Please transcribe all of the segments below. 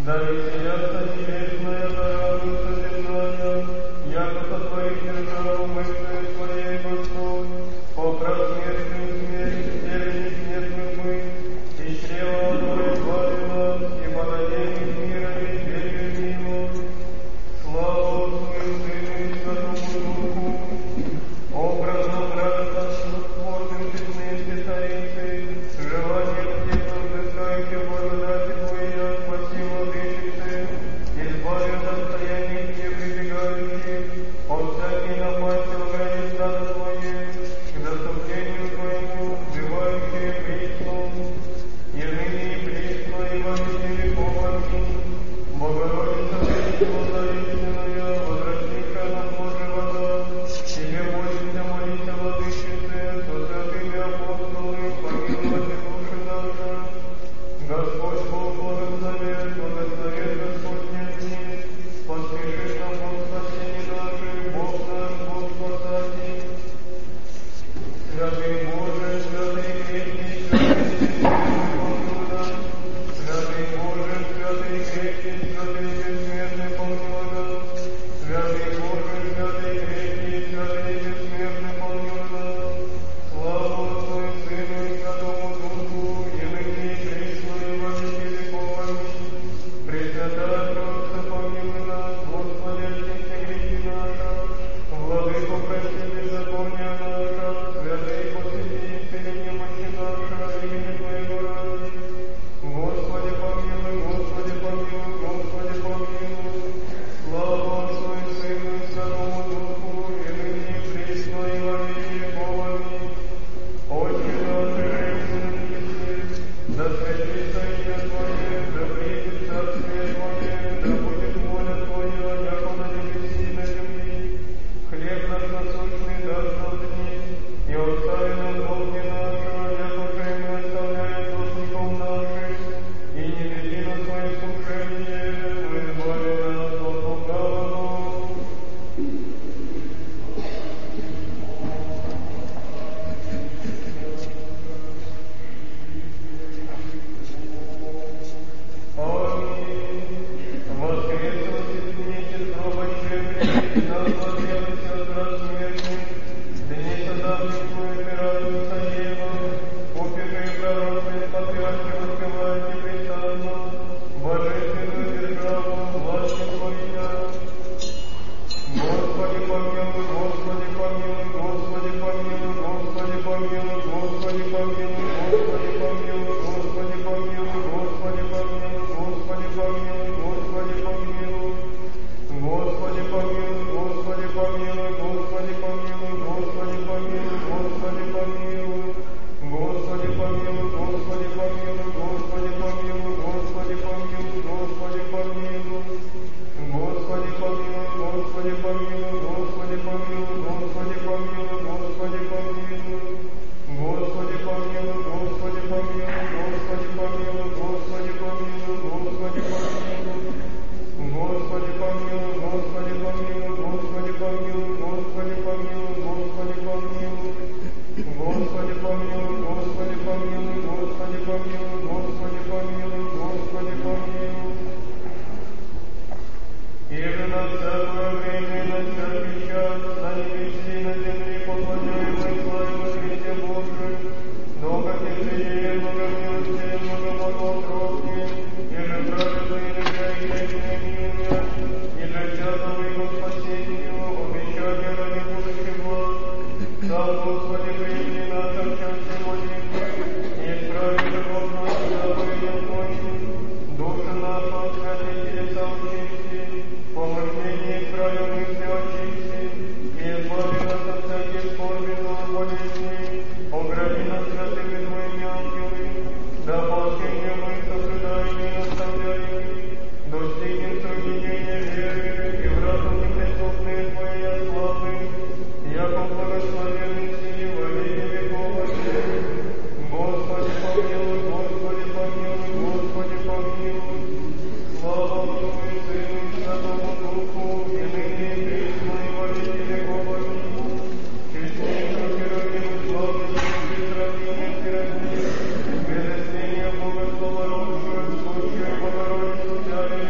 Богородицу, Богородицу,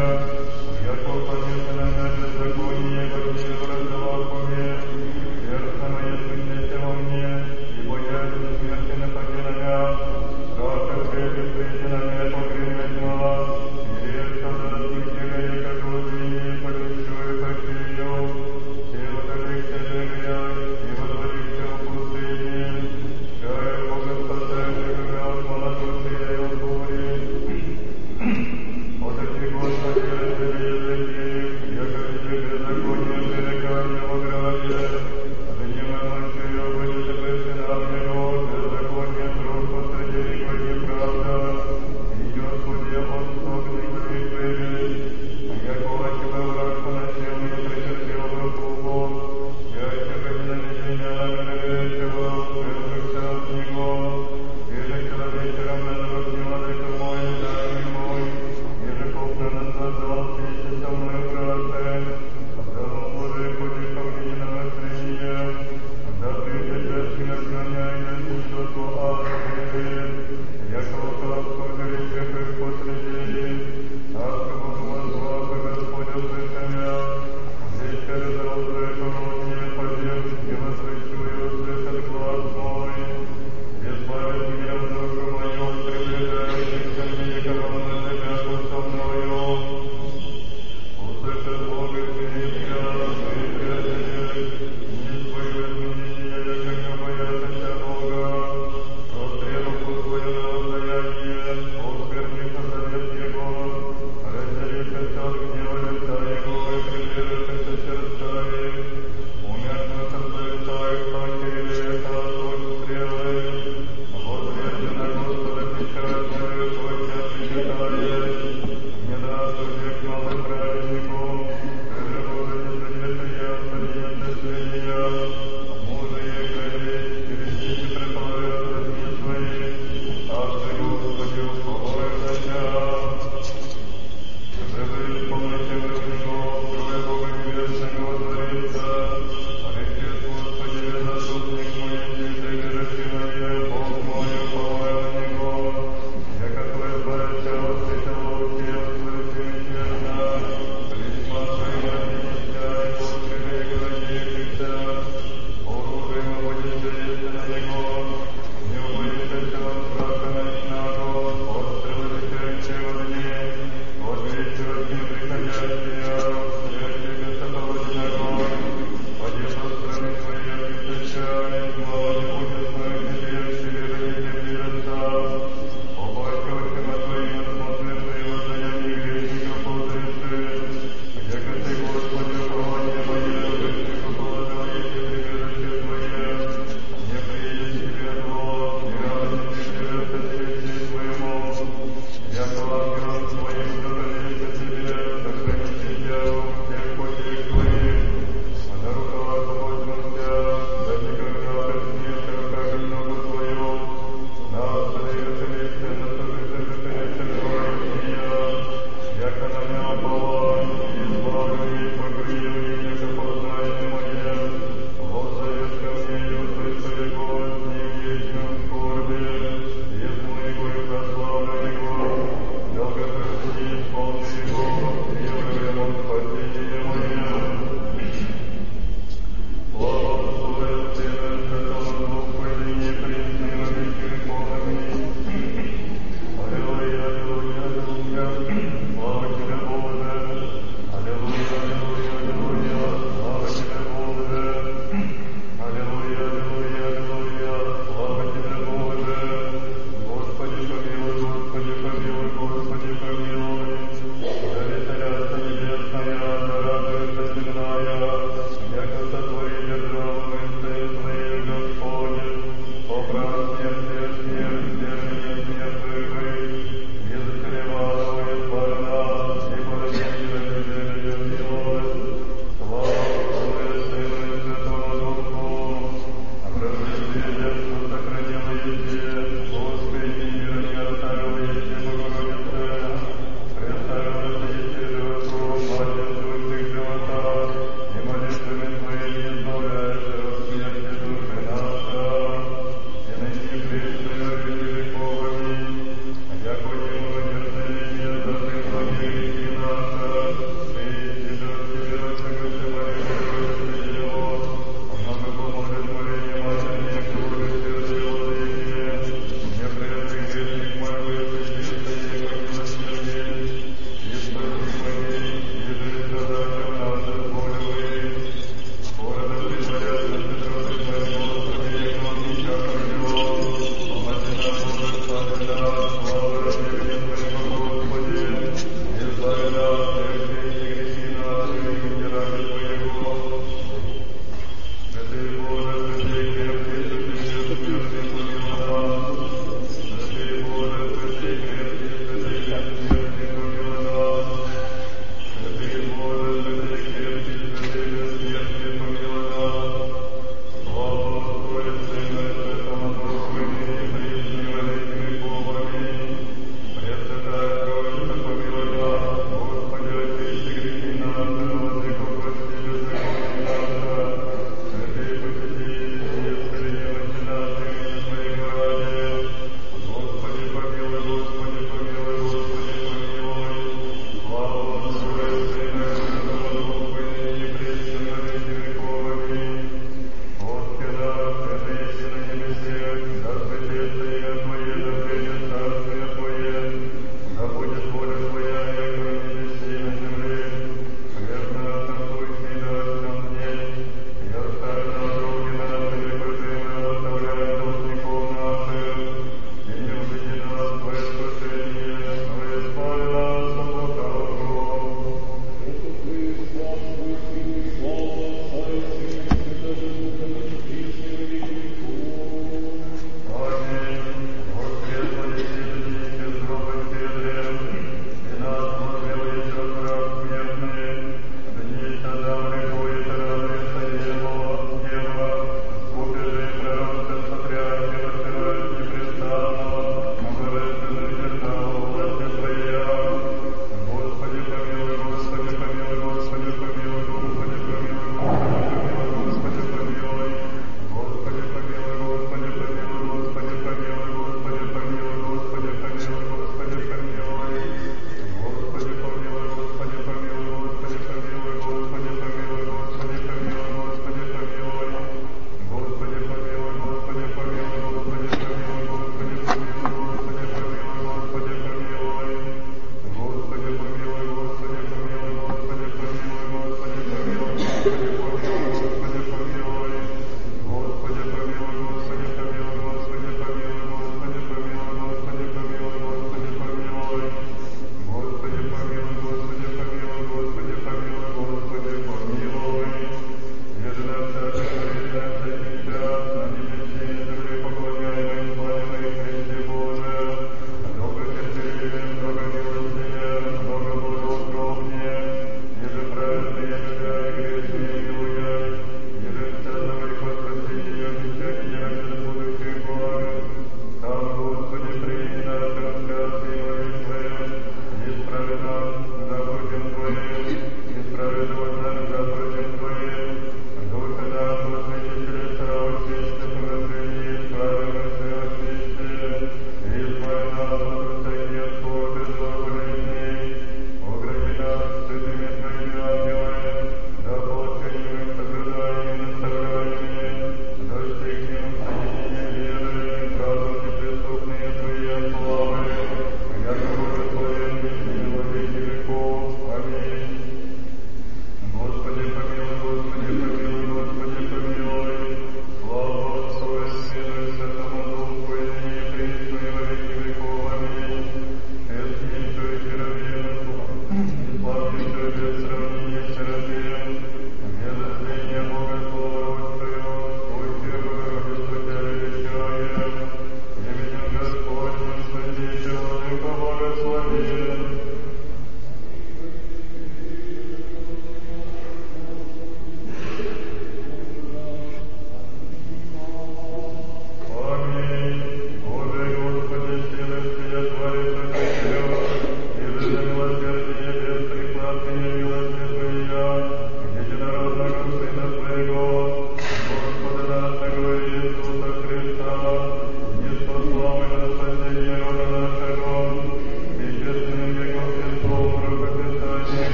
Слава тебе, Бог!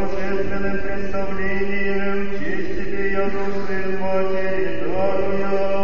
божественным представлением, честь тебе, яко сын матери даруя.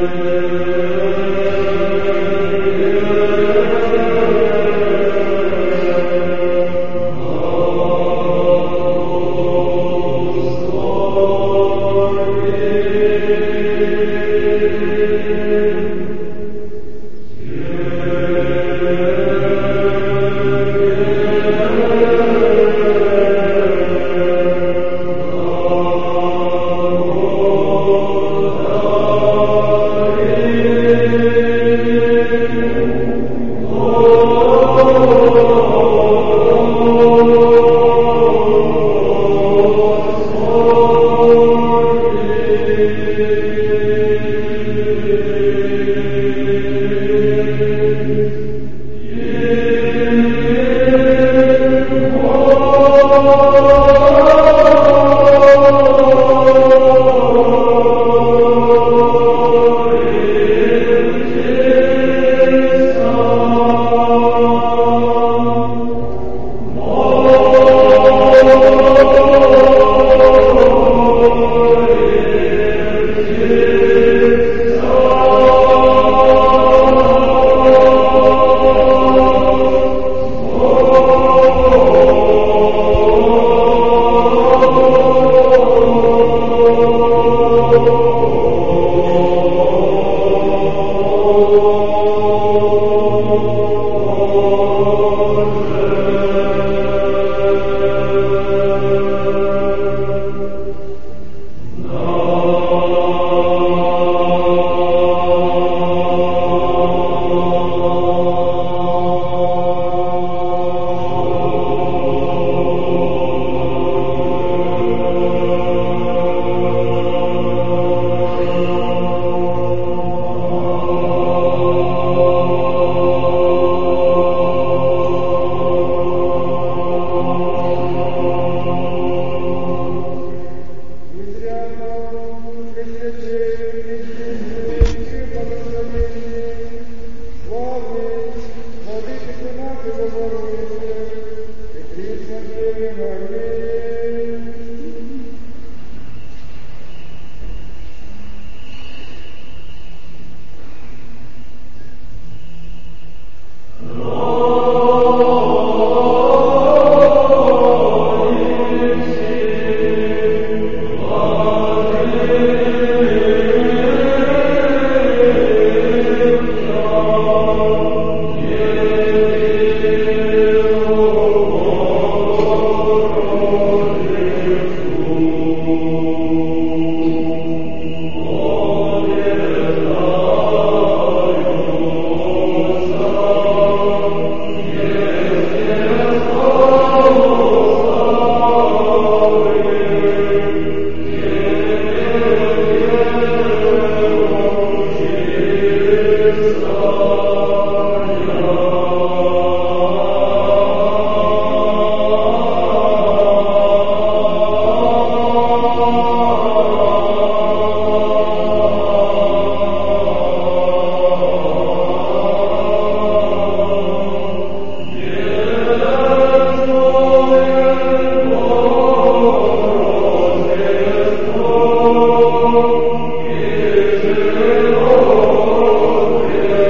Amen.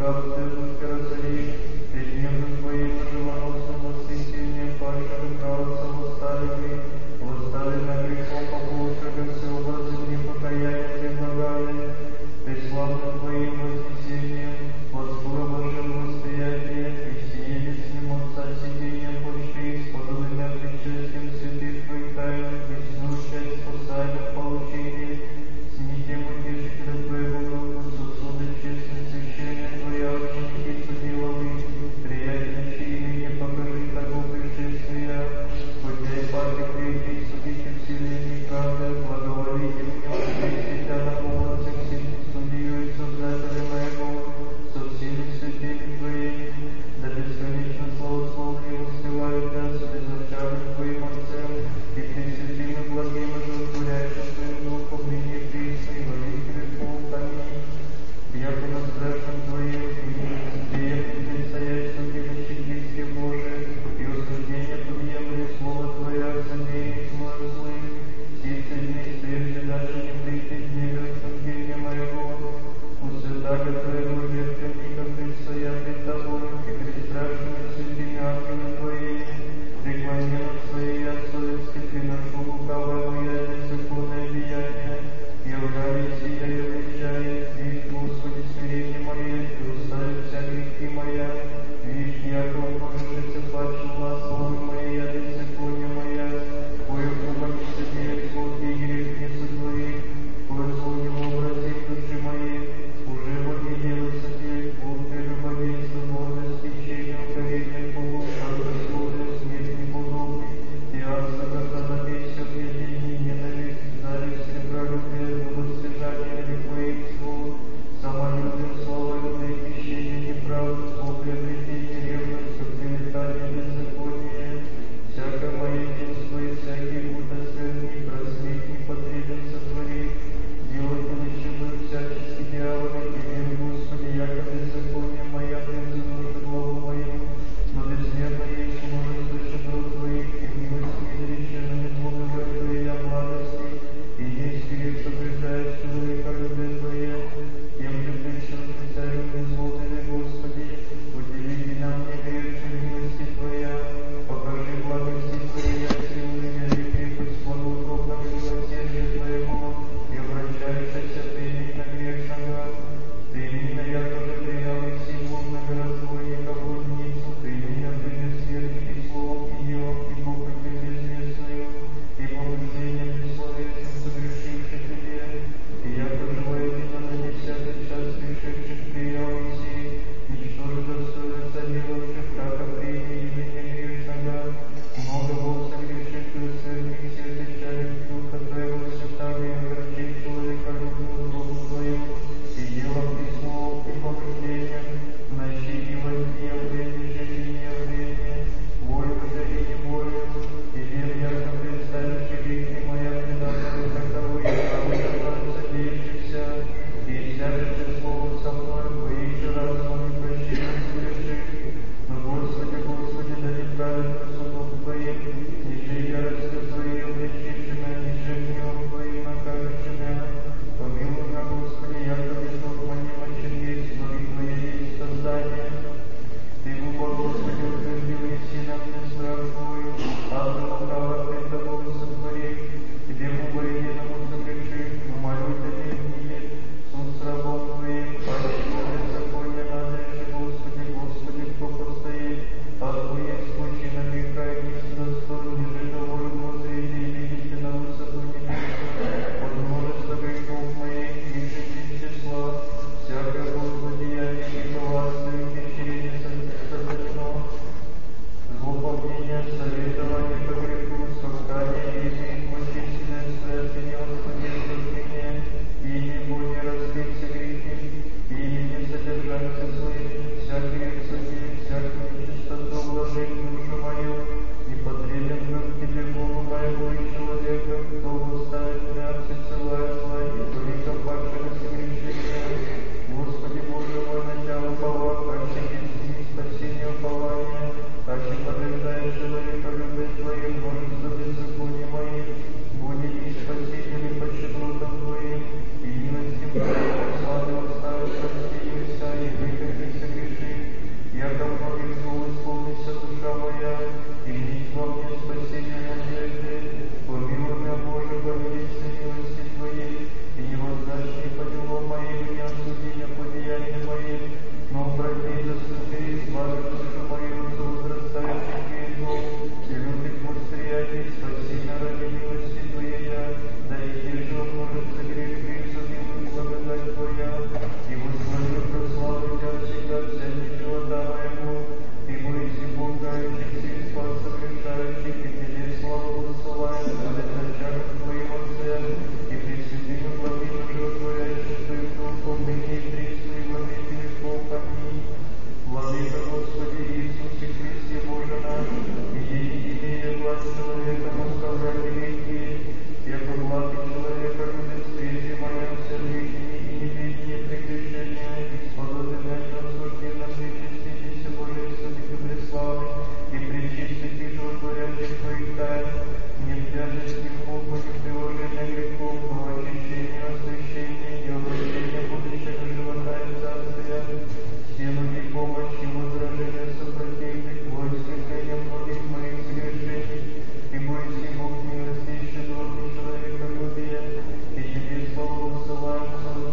Твоего духа, сосуды честных священия Твоя,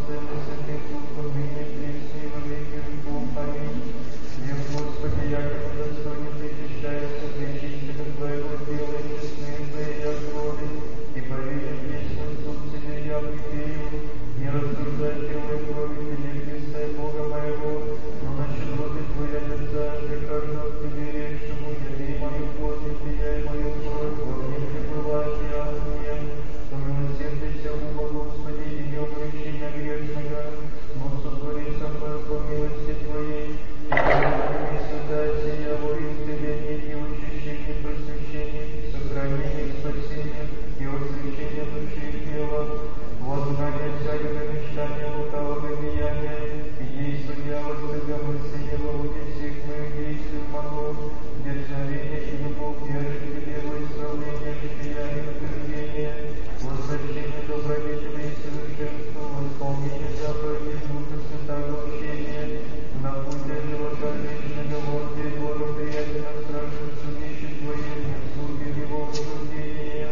Сына, Святым Духом, ныне присно и во веки веков. Аминь. Век, Господи, яко недостойно причащаешься пречистого Твоего тела и честные Твоей крови, и поверим вечным суд Тебе, я припею, не рассуждай тело и крови Тебе, Христа и Бога моего, но на щедроты Твоя лица, прихожу к Тебе речному, яви мою плоть, и я и мою кровь, во мне пребывает я от мне, помилосердися уба, Господи, и не упрещи меня грешного, но сотвори со мною по милости Твоей, и помилуй святая сия во исцеление и очищение, просвещение, сохранение, спасение и освящение души и тела, возгонять всякого мечтания лукавого деяния и действа дьявольского мысления во воде всех моих действий могу, дерзновение и любовь веры к Тебе, во исправление жития и утверждение, возвращение добродетели и совершенства, восполнение заповедей Духа Святого общения, на пути живота вечного, вот и благоприятно страшном судище Твоем, не слуги Его осуждения.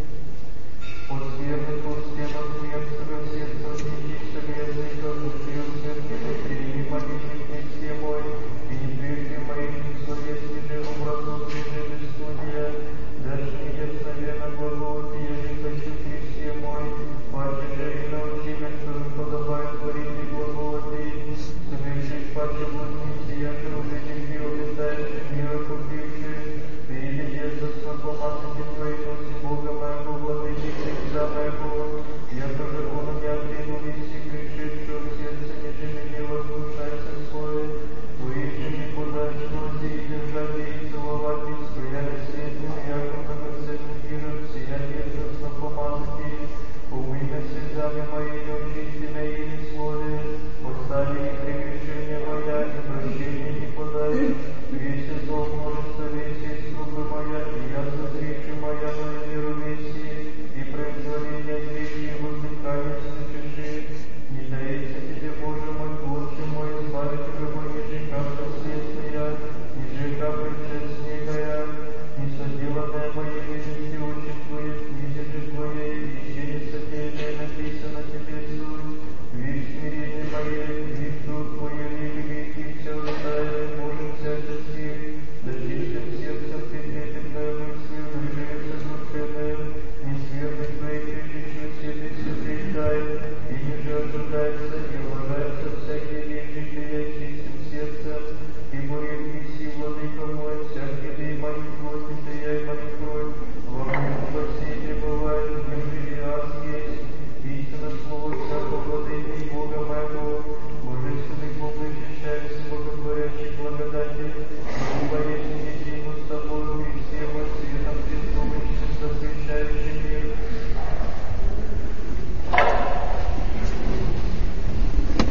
От скверных устен, от мерзкого сердца, от нечистого языка, души от смертных, прими молитвы Христе мой, и не прежде моих словесных же образов преждевествования, дашь мне дерзновенно глаголать, я не хочу Христе мой, паче же и научи меня, что подобает творить и глаголать, совершить паче блудницы, я же уже нигде обитающий мира купивший, перед дерзостно помазанье Твоей носи Бога моего, владыки Христа моего, я тоже он не отрину вести пришедшего в сердце, нежели не возвышайся свое, Твои же не подать носи и держать и целовать их, стояли светлым, яко многоценным миром, сия дерзостно помазанье, умыйся слезами моими, очисти на имя Слове, постави и прегрешения моя, и прощения не подай, весь зол множество весь трубы моя, и я зазречу моя, но и веру веси, и произволения грехи воздыхания слышиши, не таится Тебе, Боже мой, Отче мой, избавить его, ниже капля светлая, ниже капля честнекая, не соделанная моей вести очи Твои, книзе же Твоей, еще не содеянное написано Тебе суть, видь смирение мое, видь труд мой, и грехи все оставили, Боже, всячески, да чистым сердцем предметной мыслью, выживет сокрушенным, не скверных Твоих прежде святых созрекает, и не же ожидается, и влагается всякие вещи, я чистым сердцем, и будет неси, владыка мой, всякие и мои плоти, я и мою кровь, во мне во всей пребывает, держи и аз есть, истинно слово всякого владыки Бога моего, божественный Бог, защищаешься, боготворящий благодати, ибо если едину с Тобою, Христе мой, светом Христом и чисто освящающий мир.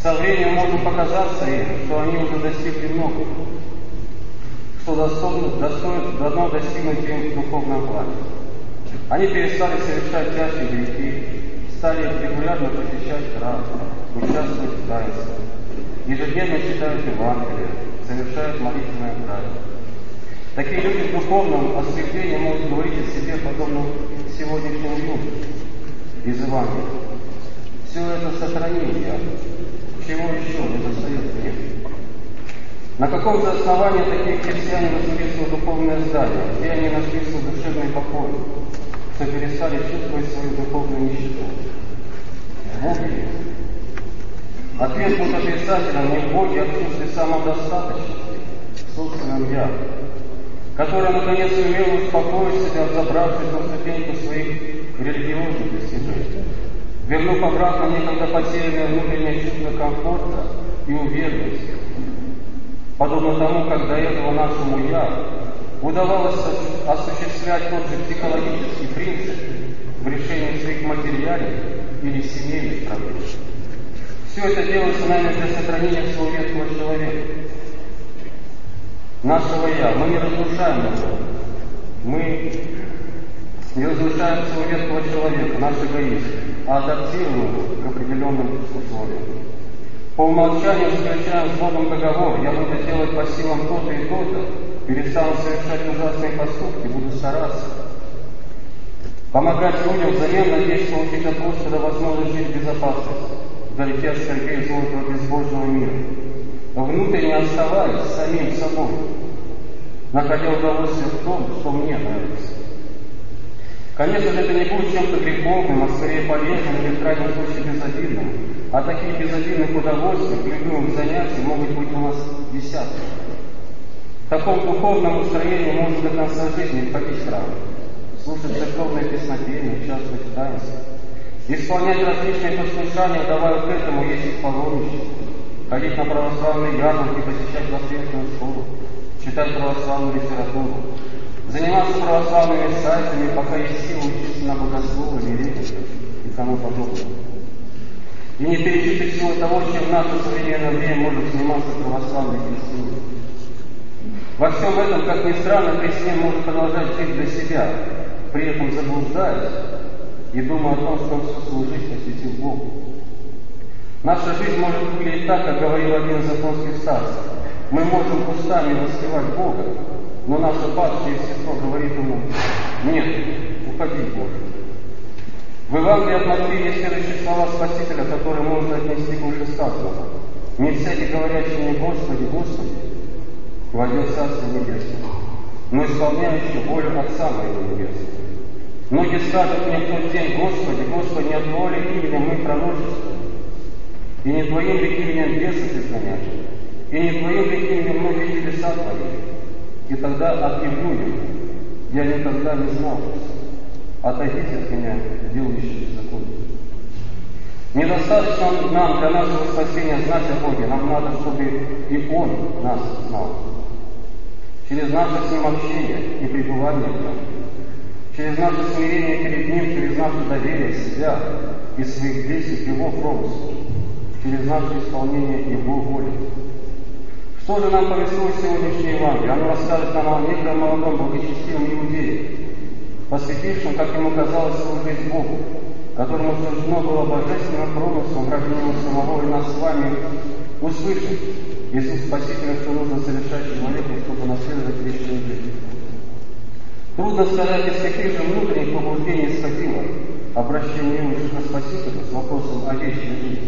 Со временем может показаться им, что они уже достигли много, что должно достигнуть им в духовном плане. Они перестали совершать тяжкие грехи, стали регулярно посещать храм, участвовать в таинствах, ежедневно читают Евангелие, совершают молитвенное правило. Такие люди в духовном ослеплении могут говорить о себе подобно сегодняшнему юноше из Евангелия. Все это сохранил я. Чего еще не достает мне? На каком же основании такие христиане возвели свое духовное здание, где они нашли свой душевный покой, что перестали чувствовать свою духовную нищету? В Боге. Ответ будет отрицательным не в Боге, а в чувстве самодостаточности, в собственном «я», которое наконец умело успокоить себя, забравшись на ступеньку своих религиозных достижений, вернув обратно некогда потерянное внутреннее чувство комфорта и уверенности, подобно тому, как до этого нашему «я» удавалось осуществлять тот же психологический принцип в решении своих материальных или семейных проблем. Все это делается нами для сохранения своего ветхого человека, нашего «я». Мы не разрушаем его. Мы не разрушаем своего ветхого человека, наш эгоизм, а адаптируем его к определенным условиям. По умолчанию заключаем с Богом договор: я буду делать по силам то-то и то-то, перестану совершать ужасные поступки, буду стараться. Помогать людям взамен надеюсь получить от Господа возможность жить в безопасности, вдалеке от скорбей и злого безбожного мира, внутренне оставаясь самим собой, находя удовольствие в том, что мне нравится. Конечно же, это не будет чем-то греховным, а скорее полезным или в крайнем случае безобидным. А таких безобидных удовольствий, любимых занятий могут быть у нас десятки. В таком духовном устроении можно до конца жизни ходить в храм, слушать церковное песнопение, участвовать в таинствах, исполнять различные послушания, давая к этому ездить в паломничество, ходить на православные ярмарки, посещать воскресную школу, читать православную литературу, заниматься православными сайтами, пока есть силы учиться на богословы, мирителя и тому подобное. И не перечислить всего того, чем в наше современное время может заниматься православный христианин. Во всем этом, как ни странно, христианин может продолжать жить для себя, при этом заблуждаясь и думая о том, что он всю свою жизнь посвятил Богу. Наша жизнь может выглядеть так, как говорил один из японских старцев. Мы можем устами воспевать Бога, но наше падшее естество говорит ему: нет, уходи, Боже. В Евангелии от Матфея есть следующие слова Спасителя, которые можно отнести к вышесказанному: не всякий, говорящий мне Господи, Господи, войдет в Царствие Небесное, но исполняющий волю Отца моего Небесного. Многие скажут мне в тот день: Господи, Господи, не от Твоего ли имени мы пророчествуем, и не Твоим ли именем бесов изгоняли, и не Твоим ли именем многие чудеса творили. И тогда объявлю им: я никогда не знал вас. Отойдите от меня, делающие беззаконие. Недостаточно нам для нашего спасения знать о Боге, нам надо, чтобы и Он нас знал. Через наше с Ним общение и пребывание в Нем, через наше смирение перед Ним, через наше доверие себя и своих действий к Его промыслу, через наше исполнение Его воли. Что же нам повествует сегодняшнее Евангелие? Оно расскажет нам о некотором молодом благочестивом иудее, посвятившем, как ему казалось, свою жизнь Богу, которому суждено было божественным промыслом ради Него самого и нас с вами услышать из уст Спасителя, что нужно совершать человеку, чтобы наследовать вечную жизнь. Трудно сказать, из каких же внутренних побуждений исходило обращение юноши к Спасителю с вопросом о вечной жизни.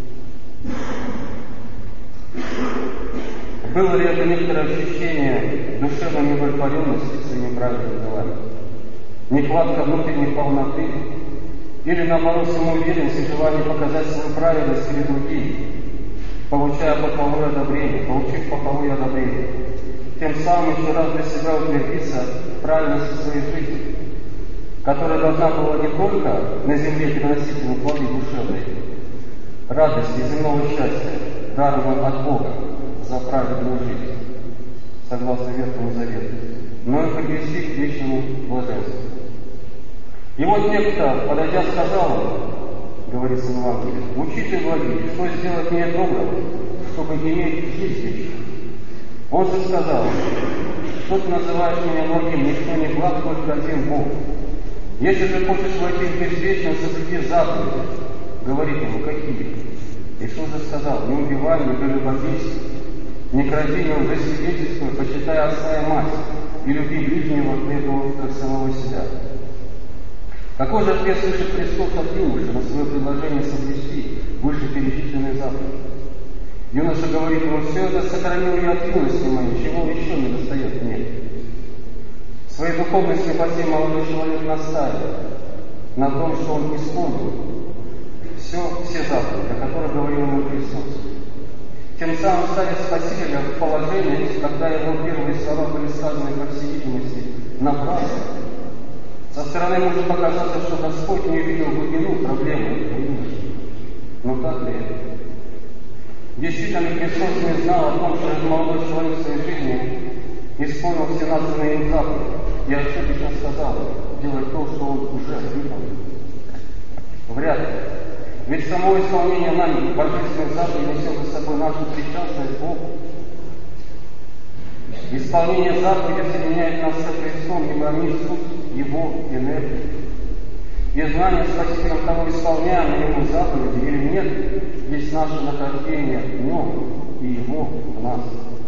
Было ли это некоторое ощущение душевной неудовлетворенности своими правильными делами? Нехватка внутренней полноты? Или наоборот самоуверенность и желание показать свою праведность перед другими, получая похвалу и одобрение, получив похвалу и одобрение, тем самым еще раз для себя утвердиться в правильности своей жизни, которая должна была не только на земле приносить ему плоды душевные, радости и земного счастья, дарованного от Бога за праведную жизнь, согласно Ветхому Завету, но и привести к вечному блаженству. И вот некто, подойдя, сказал ему: говорится в Евангелии, учитель благий, что сделать мне доброго, чтобы иметь жизнь вечную? Он же сказал, что ты называешь меня благим, никто не благ, только один Бог. Если ты хочешь войти в жизнь вечную, соблюди заповеди. Говорит ему, какие? Иисус же сказал, не убивай, не прелюбодействуй, не кради, не лжесвидетельствуй, почитай отца и мать, и люби ближнего твоего, как самого себя. Какой же ответ слышит Христос от юноши на свое предложение соблюсти вышеперечисленные заповеди? Юноша говорит ему, все это сохранил я от юности моей, чего еще не достает мне? В своей духовной слепоте молодой человек настаивает на том, что он исполнил все заповеди, о которых говорил ему Христос. Тем самым ставит Спасителя в положение, когда его первые слова были сказаны, по всей видимости, напрасно. Со стороны может показаться, что Господь не увидел глубину проблемы этого юноши. Но так ли это? Действительно, Христос не знал о том, что этот молодой человек в своей жизни исполнил все названные им заповеди. И ошибочно сказал делать то, что он уже выполнил. Вряд ли. Ведь само исполнение нами божественных заповедей несет за собой нашу причастность к Богу. Исполнение заповедей соединяет нас со Христом, ибо они суть Его энергии. И знание Спасителем того, исполняем ли Ему заповеди или нет, есть наше нахождение в Нем и Его в нас.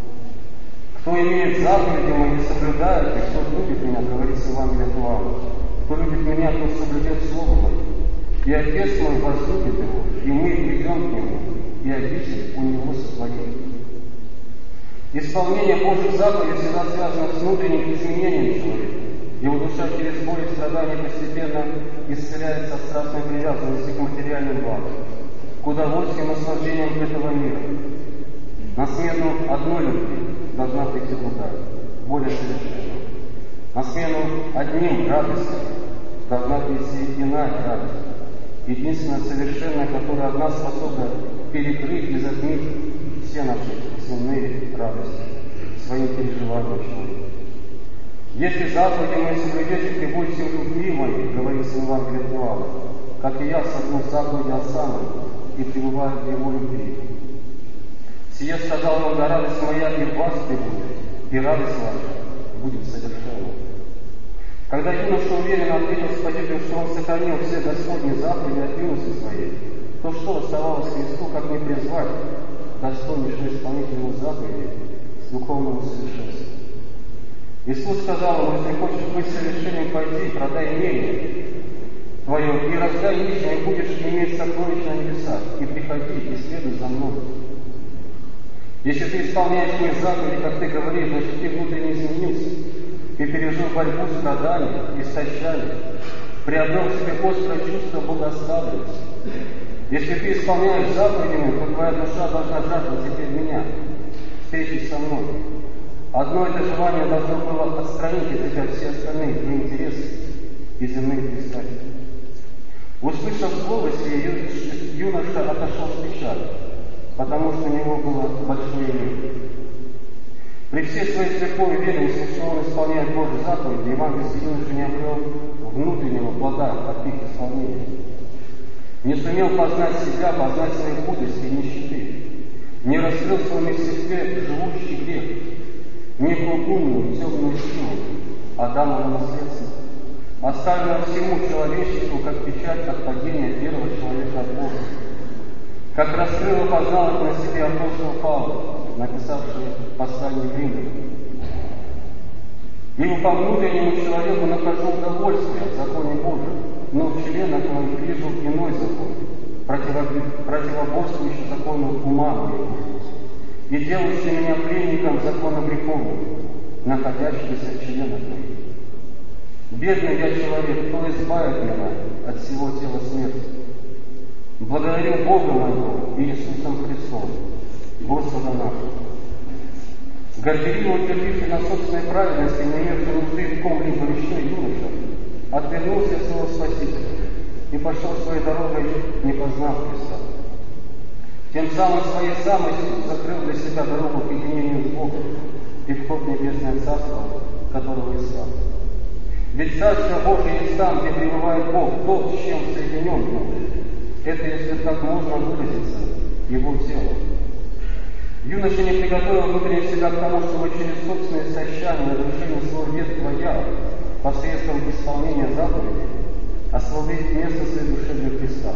Кто имеет заповеди мои и соблюдает их, кто любит меня, говорится в Евангелии от Иоанна. Кто любит меня, тот соблюдет Слово Мое. И Отец мой возлюбит его, и мы придем к нему, и обитель у него сотворим. Исполнение Божьих заповедей всегда связано с внутренним изменением человека. Его душа через боль и страдания постепенно исцеляется от страстной привязанности к материальным благам, к удовольствиям и наслаждениям этого мира. На смену одной любви должна прийти другая, более совершенная. На смену одним радостям должна прийти иная радость. Единственная совершенная, которая одна способна перекрыть и затмить все наши земные радости, своим переживанием человека. Если заповеди мои соблюдете, ты будете в любви моей, говорится в Евангелии от Иоанна, как и я соблюл заповеди Отца моего и пребываю в Его любви. Сие сказал он, да радость моя и в вас пребудет, и радость ваша будет совершенна. Когда юноша уверенно ответил Спасителю, что он сохранил все Господни заповеди от юности своей, то что оставалось Христу, как не призвать достойнейшего исполнителя заповедей с духовного совершенства? Иисус сказал ему, если хочешь быть совершенным, пойди, продай имение твое, и раздай нищим, и будешь иметь сокровища на небесах, и приходи, и следуй за мной. Если ты исполняешь мои заповеди, как ты говоришь, значит, ты внутренне изменился. Ты пережил борьбу, страдания, истощали, приобрел в себе острое чувство богоставленности. Если ты исполняешь заповеди, то твоя душа должна жаждать теперь меня, встречи со мной. Одно это желание должно было отстранить от тебя все остальные твои интересы и земные пристрастия. Услышав слово сие, юноша отошел с печали, потому что у него было большое имение. При всей своей слепой уверенности, что он исполняет Божьи заповеди, евангельский юноша не обрел внутреннего плода от их исполнения. Не сумел познать себя, познать свои худости и нищеты. Не раскрыл в своем естестве живущий грех, некую умную, темную силу Адамова наследства, оставленного всему человечеству, как печать от падения первого человека от Бога. Как раскрыл и познал это на себе апостол Павел, написавший послание к Римлянам. Ибо по внутреннему человеку нахожу удовольствие от закона Божия, но в членах моих вижу иной закон, противоборствующий закону ума моего, и делающий меня пленником закона греховного, находящегося в членах моих. Бедный я человек, кто избавит меня от всего тела смерти? Благодарю Бога моего и Иисусом Христом, Господа нашего. Горделиво утвердивший на собственной праведности, не имевший нужды в ком-либо еще юноша, отвернулся от своего Спасителя и пошел своей дорогой, не познав Христа. Тем самым своей самостью закрыл для себя дорогу к единению с Богом и вход в небесное царство, которого искал. Ведь Царство Божие есть там, где пребывает Бог, тот, с чем соединен Бог. Это, если так можно выразиться, его тело. Юноша не приготовил внутренне себя к тому, чтобы через собственное истощение и разрушение своего детства «я» посредством исполнения заповедей освободить место своей души для Христа.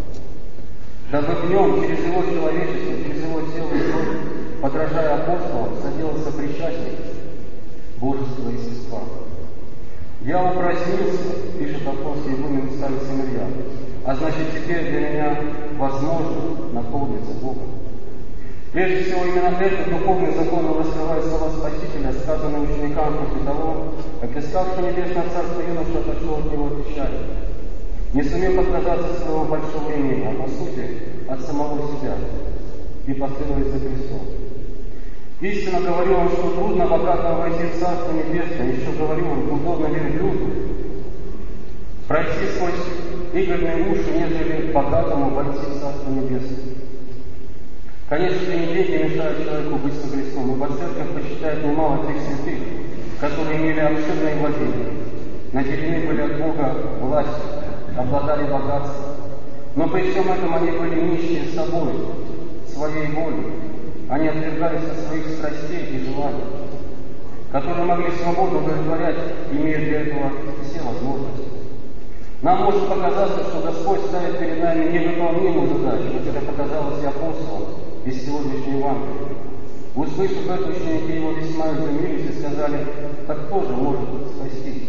Дабы в нем, через его человечество, через его тело и кровь, подражая апостолам, соделался причастник божества и естества. «Я упразднился», пишет апостол Игумен Старый Семирьян, а значит, теперь для меня возможно наполниться Богом. Прежде всего, именно этот духовный закон раскрывает слова Спасителя, сказанные ученикам после того, как искавший небесное царство юноша отошел от него отвечая, не сумев отказаться своего большого имени, а по сути от самого себя, и последовать за Христом. Истинно говорю вам, что трудно богатому войти в Царство Небесное, еще говорю вам, удобно верблюду пройти сквозь игорные уши, нежели богатому войти в Царство Небесное. Конечно, не деньги мешают человеку быть со Христом, ибо Церковь посчитает немало тех святых, которые имели обширные владения, наделены были от Бога властью, обладали богатством. Но при всем этом они были нищие собой, своей волей. Они отвергались от своих страстей и желаний, которые могли свободно удовлетворять, имея для этого все возможности. Нам может показаться, что Господь ставит перед нами невыполнимую задачу, как это показалось и апостолам из сегодняшней Евангелия. Услышав это, ученики его весьма изумились и сказали: так кто же может спастись?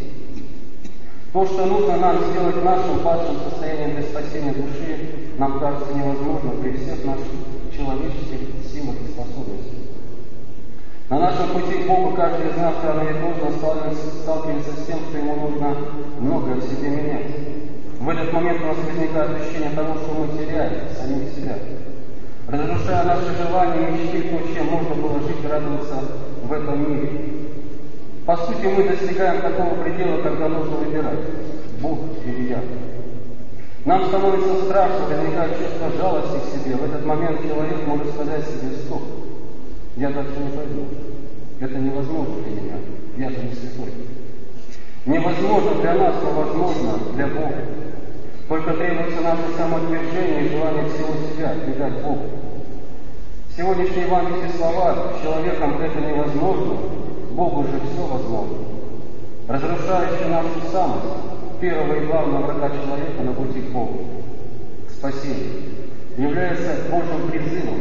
То, что нужно нам сделать в нашем падшем состоянии для спасения души, нам кажется невозможно при всех наших человеческих силах и способностях. На нашем пути к Богу каждый из нас рано или поздно сталкивается с тем, что ему нужно многое в себе менять. В этот момент у нас возникает ощущение того, что мы теряем самих себя. Разрушая наши желания, мечты, то, чем можно было жить и радоваться в этом мире. По сути, мы достигаем такого предела, когда нужно выбирать, Бог или я. Нам становится страшно, возникает чувство жалости к себе. В этот момент человек может сказать себе: стоп, я дальше не пойду. Это невозможно для меня, я же не святой. Невозможно для нас, но возможно для Бога. Только требуется наше самоотвержение и желание всего себя предать Богу. Сегодняшние евангельские слова: человеком это невозможно, Богу же все возможно. Разрушающая нашу самость, первого и главного врага человека на пути к Богу, к спасению, является Божьим призывом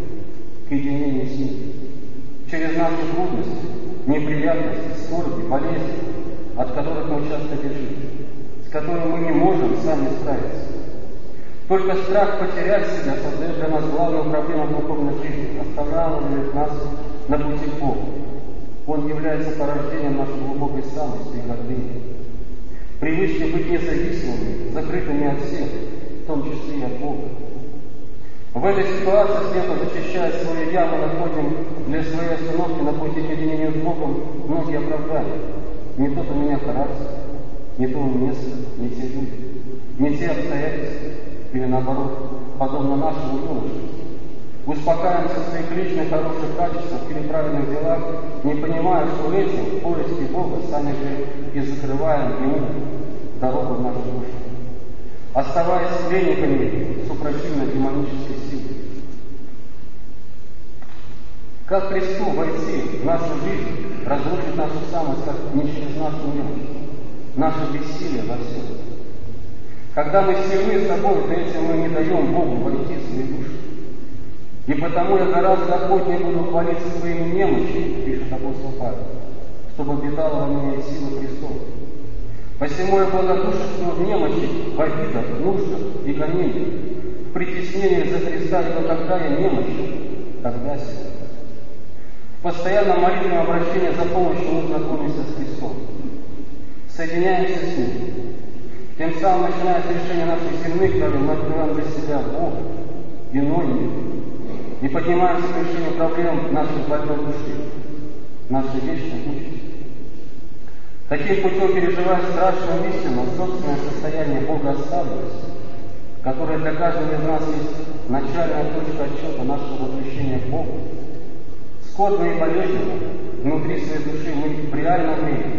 к единению с Ним. Через наши трудности, неприятности, скорби, болезни, от которых мы часто бежим, с которыми мы не можем сами справиться. Только страх потерять себя создает для нас главную проблему духовной жизни, останавливает нас на пути к Богу. Он является порождением нашей глубокой самости и гордыни. Привычки быть независимыми, закрытыми от всех, в том числе и от Бога. В этой ситуации, смело зачищая свое «я», мы находим для своей остановки на пути к единению с Богом многие оправдания. Не тот у меня характер, не то место, не те люди, не те обстоятельства, или наоборот, подобно нашему юноше. Успокаиваемся в своих личных хороших качествах или правильных делах, не понимая, что этим, в поиске Бога, сами же и закрываем Ему дорогу в нашу душу, оставаясь пленниками супротивной демонической силы. Как Христу войти в нашу жизнь, разрушить нашу самость, как не через нашу немощь, наше бессилие во всем. Когда мы сильны собой, то этим мы не даем Богу войти в свои души. И потому я гораздо охотнее буду хвалиться своими немощами, пишет апостол Павел, чтобы обитала во мне сила Христова. Посему я благодушествую в немощи, в обидах, в нуждах и гонениях, в притеснении за Христа, ибо когда я немощен, тогда себя. В постоянном молитвенном обращении за помощью мы знакомимся с Христом, соединяемся с Ним. Тем самым, начиная с решения наших земных проблем, мы открываем для себя Бога, иной мир, и поднимаемся к решению проблем нашей больной души, нашей вечной участи. Таким путем переживая страшную истину, собственное состояние богооставленности, которое для каждого из нас есть начальная точка отсчета нашего возвращения к Богу, скорбно и болезненно внутри своей души мы в реальном времени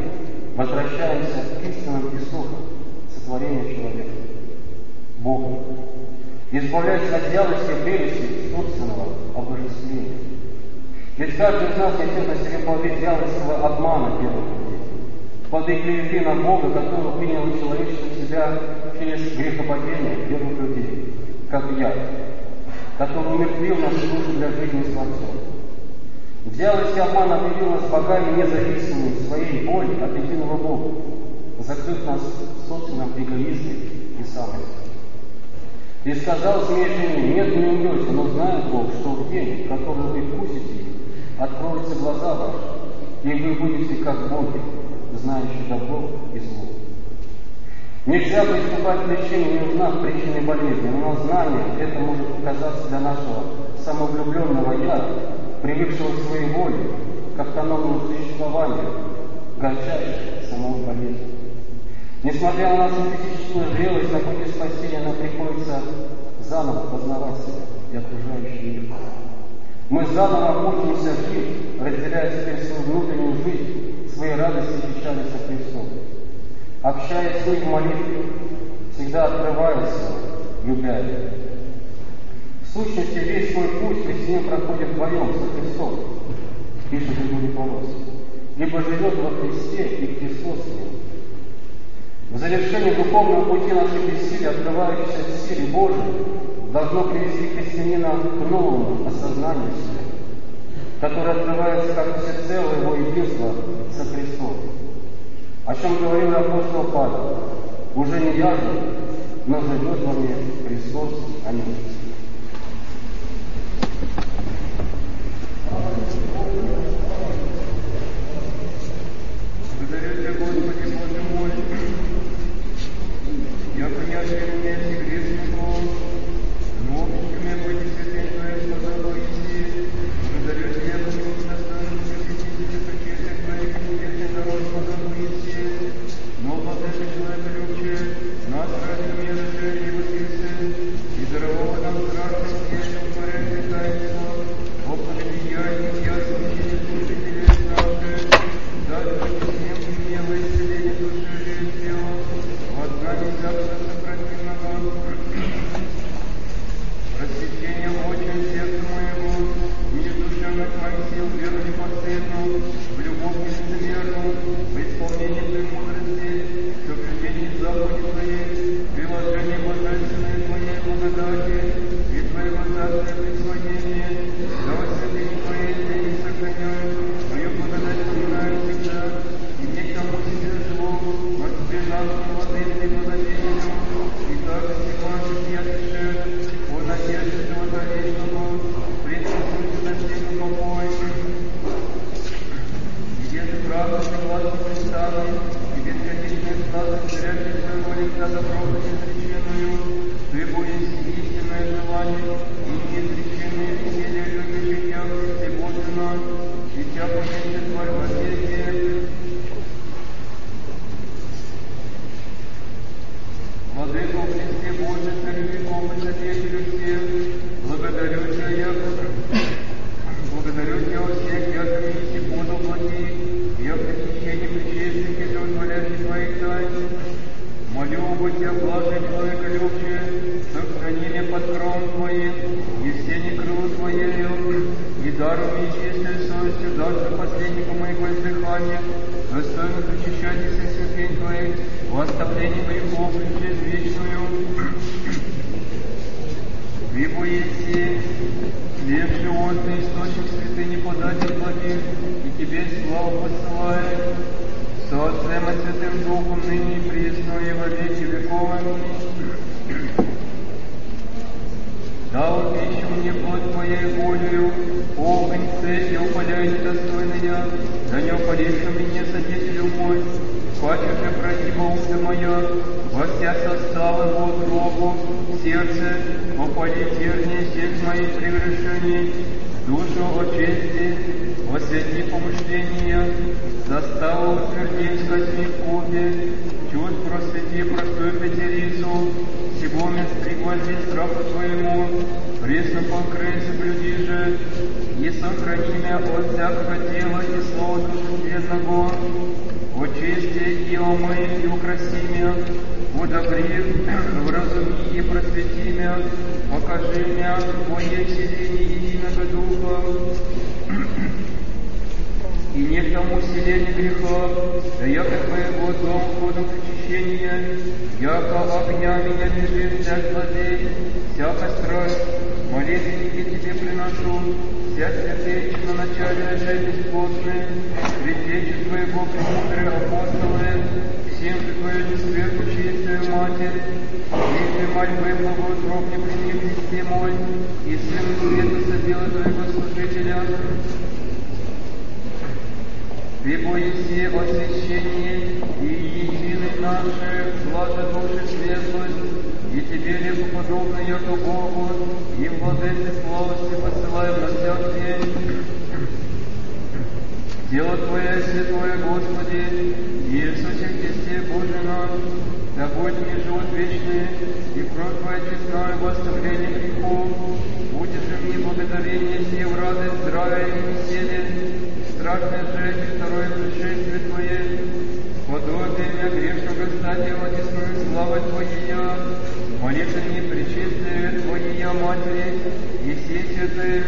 возвращаемся к истинным истокам сотворения человека, Богу. избавляясь от дьявольской прелести собственного обожествления. Ведь каждый из нас несет на себе плоды дьявольского обмана первых людей, плоды клеветы на Бога, которого приняло человечество в себя через грехопадение первых людей, как яд, который умертвил нашу душу для жизни с Творцом. Дьявольский обман объявил нас богами независимыми в своей воле от единого Бога, закрыв нас в собственном эгоизме и самости. И сказал змей жене: нет, не умрете, но знает Бог, что в день, в который вы вкусите их, откроются глаза ваши, и вы будете как боги, знающие добро и зло. Нельзя приступать к лечению, не узнав причины болезни, но знание это может показаться для нашего самовлюбленного «я», привыкшего к своей воле, к автономному существованию, горчайшей самой болезни. Несмотря на нашу физическую зрелость, на пути спасения нам приходится заново познавать себя и окружающий мир. Мы заново учимся жить, разделяя теперь свою внутреннюю жизнь, свои радости и печали со Христом. Общаясь с Ним в молитве, всегда открываясь, любя Его. В сущности, весь свой путь христианин проходит вдвоем со Христом, пишет Григорий Полоцкий, ибо живет во Христе и Христос в нем. В завершении духовного пути нашей бессилия, открывающейся в силе Божией, должно привести христианина к новому осознанию себя, которое открывается как всецелое его единство со Христом. О чем говорил апостол Павел: «Уже не я живу, но живет во мне Христос». Аминь. Благодарю Тебя, Господи, Боже мой, я понятия мне и грешников, но общими быть святым Твоим позабойте. Благодарю Тебя, Господи, достойным святителя, почестных Твоих известный народ позабойте, но владыка человеколюбче, нас ради мира и воскресе, и дарового нам страшным сердцем творящих таинство, около сияния ясных через служителей наших, дать всем гнева и исцеление души и тела, возгане всякого сопротивного, просвещение очень сердца моего, мир душевных моих сил, веру непостыдную, в любовь лицемерную, в исполнении Твоей мудрости, в соблюдении заповедей Твоей, в приложении божественной Твоей благодати и Твоего царства присвоения, да во святыне Твоей не сохраняю, Твою благодать поминаю всегда, и не к тому себе живу, но теперь нашему владыке и благодетелю, и так всегда сердце, о надежде животоречного, предпосылки достигну покой, где же правда согласно Христану, и бесконечная слава зрящих своего лица доброту неизреченную, Ты будешь истинное желание, и неизреченное веселье любящих Тебя всебожественно, и Тебя понесет тварь во веки. Владыко Христе Божий, Царю веков и Святителю всех, благодарю Тебя, о всех яками и подал плоти, и о пресыщении причестных и животворящих Твоих тайн. Молю об Тебя, блажи человеколюбче, сохрани меня под кровом Твоим, и все не крыло Твоею, и даром и чистой совестью даже последнику моих воздыханий, достойно причащать и святынь Твоих, в оставлении грехов через вечную. Ибо еси хлеб животный, источник святыни податель благих, и Тебе славу посылает, со Отцем и Святым Духом, ныне и присно, и во веки веков. Аминь. Дал пищу мне плоть Твоей волею, огонь, цель, и упаляйте достойно я, да не упалится мне содетелю мой, паче же протива уста моя, во вся составы в гробу, сердце, упали тернии всех моих прегрешений, душу очисти, освети помышления, заставу утвердить в косми в купе, чувств просвети простую пятерицу, всего мест пригвозди страху Твоему, пресно покрой, соблюди же, и сохрани меня от всякого дела и слова душевного, очисти и омой, и украси меня, удобри, вразуми и просвети мя, покажи мя Твое селение единого Духа, и не к тому селению греха, да яко Твоего дом входом причащения, яко огня меня бежит вся злодей, всяка страсть, молитвенники Тебе приношу, вся святейшина на начале же бесплотные, предтечи Твоего премудрые апостолы, всем же Твою несверху чистую Матерь, и мольбы благоутробне прими в Христе мой, и Сыну Света содела Твоего служителя. Ты боиси освящение и единый наши, злато души светлость, и Тебе лепоподобно, яко Богу, и в владыке славости посылаем на всякие. Дело Твое святое, Господи, Иисусе Христе, Боже наш, да будет мне живот вечный, и кровь Твоя честная в оставлении грехов, будет же мне благодарение сие в радость, здравие и веселье, страшное же и второе пришествие Твое, подобие меня грешного стати одесную славы Твоей, молитва мне пречистые Твоей Матери и все святые.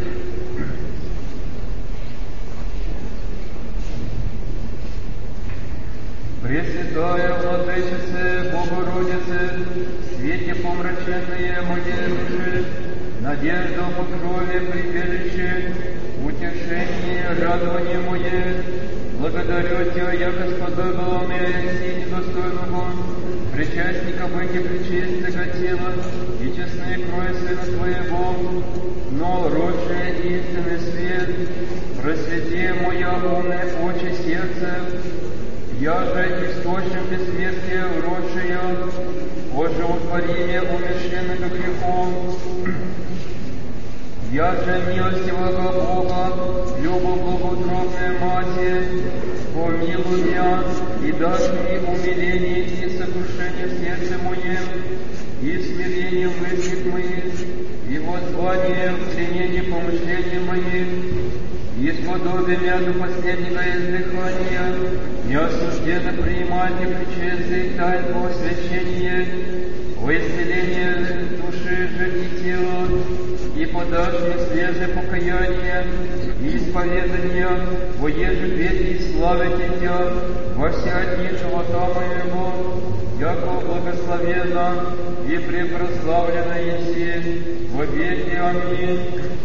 Пресвятая Владычице, Богородице, в свете помраченные моей души, надежда по крови прибежище, утешение, радование мое, благодарю Тебя, яко сподобила меня си недостойного, причастника быть и пречистого тела, и честные крови Сына Твоего, но родшее истинный свет, просвети моя умное очи сердце, я же источник бессмертия уродшая, о животворение умерщенного грехом. Я же милостивого Бога, любо благоутробная Матерь, помилуй меня и дашь мне умиление и сокрушение в сердце моем, и смирение в мыслях моих, и воззвание в пленении помышления моих, и сподобие меня до последнего издыхания, неосужденно принимайте причастие и тайну освящения, во исцеление души же и тела, и подашь мне слезы покаяния и исповедания, во еже петь и славить Тебя во все дни живота моего, яко благословенно и препрославлено еси во веки. Аминь.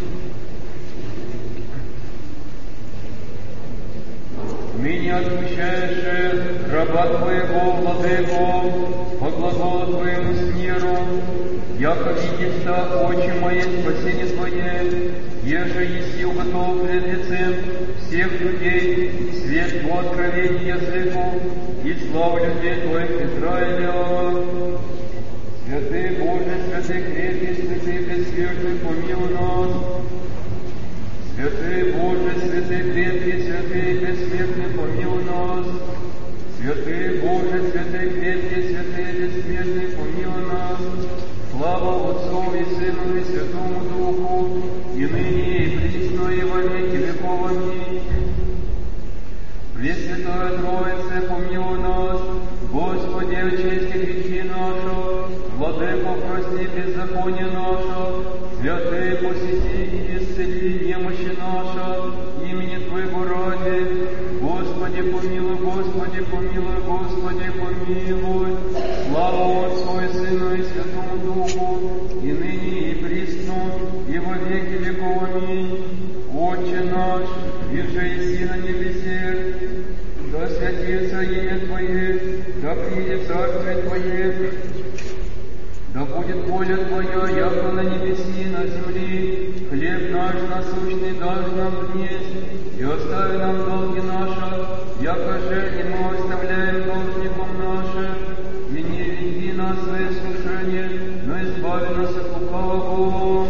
Ныне отпущаешь раба Твоего, Владыко, по глаголу Твоему с миру, яко видишься очи мои спасение Твое, еже еси уготовлен лицем всех людей, свет по откровению языку, и славлю Твоих Израиля. Святый Боже, святый крепкий, святый бессмертный, помилуй нас. Святый Боже, святый крепкий, святый бессмертный, помилуй нас. Святый Боже, святый крепкий, святый бессмертный, помилуй нас. Слава Отцу и Сыну и Святому Духу, и ныне, и присно, и во веки веков. Аминь. Пресвятая Троица, помилуй нас. Господи, очисти грехи наши, Владыко, прости беззаконие наше, святые посети и исцели немощи наши, имени Твоего ради. Господи, помилуй, Господи, помилуй, Господи, помилуй. Слава Отцу и Сыну и Святому Духу, и ныне, и присно, и во веки веков. Аминь. Отче наш, иже еси на небесе, да святится имя Твое, да придет царствие Твое, да будет воля Твоя, яко на небеси, на земли. Хлеб наш насущный дашь нам днесь, и остави нам долги наши, яко же и мы оставляем должникам нашим. И не веди нас в искушение, но избави нас от лукавого.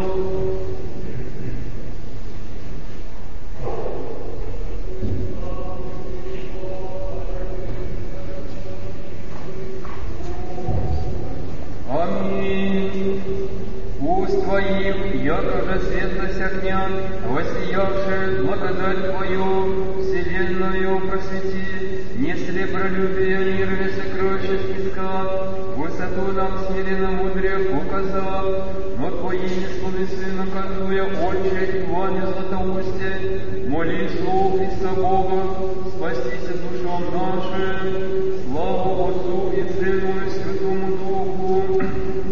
Аминь. Уст Твоих, яко же светлость огня, воссиявшая благодать Твою, вселенную просвети, не сребролюбие мира и сокровища с песка, Иоанне Златоусте, моли Слово Христа Бога, спастися душам нашим. Слава Отцу и Сыну и Святому Духу.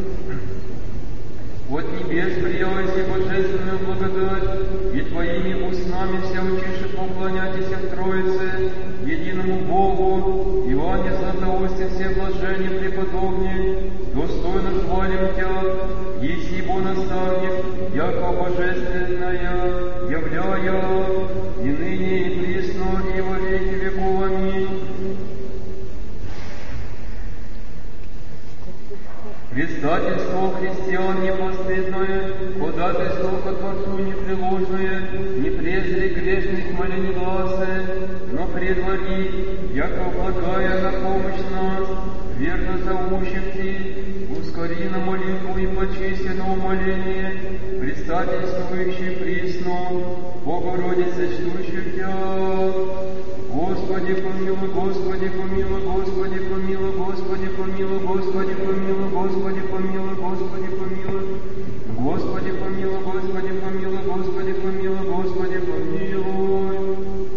От небес приязи божественную благодать, и Твоими устами все учиши поклонятися в Троице, единому Богу, Иоанне Златоусте все блаженне преподобней, достойно хвалим Тя, еси бо наставник, яко божественная, являя и ныне, и присно, и во веки веков. Аминь. Предстательство христиан непостыдное, ходатайство ко Творцу непреложное, не презри грешных моленегласное, но предвари, яко благая на помощь нас, верно зовущих Ти, ускори на молитву и почисти на умоление, предстательствующий присно, Богородице, чтущих Тя. Господи помилуй, Господи помилуй, Господи помилуй, Господи помилуй, Господи помилуй, Господи помилуй, Господи помилуй, Господи помилуй, Господи помилуй, Господи помилуй, Господи помилуй.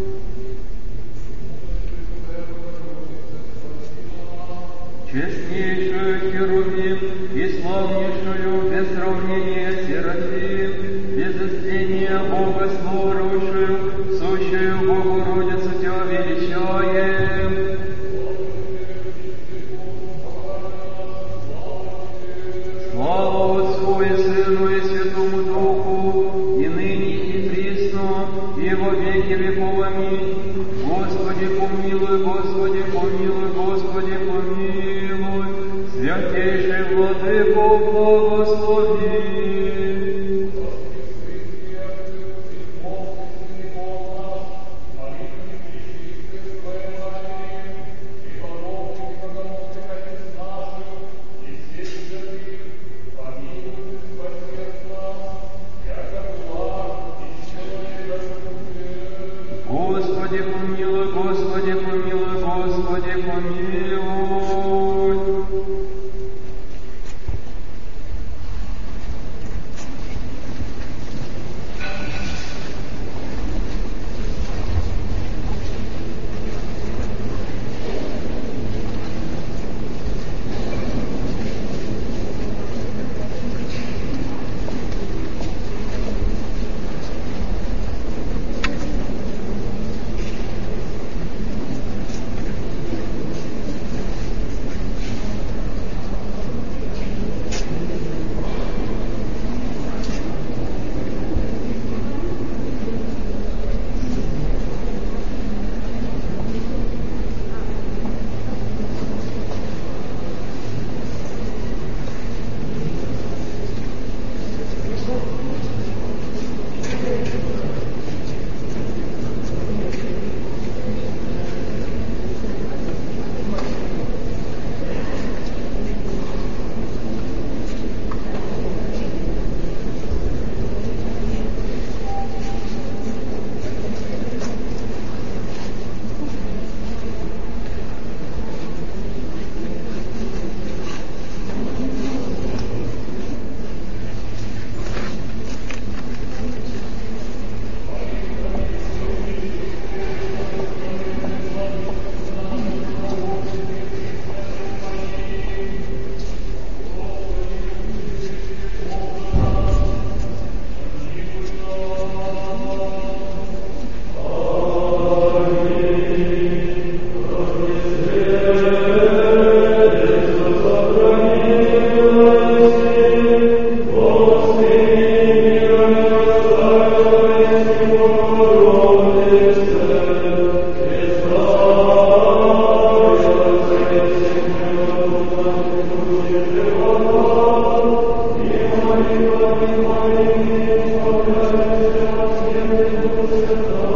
Честнейшую Херувим и славнейшую без сравнения Серафим, без истления Бога славившую, сущую Богородицу Тя величаем. Слава Отцу и Сыну и Святому Духу, и ныне, и присно, и во веки веков. Аминь. Господи помилуй, Господи помилуй, Господи помилуй, святейший Владыко благослови. Господи помилуй, Господи помилуй, Господи помилуй. Господи,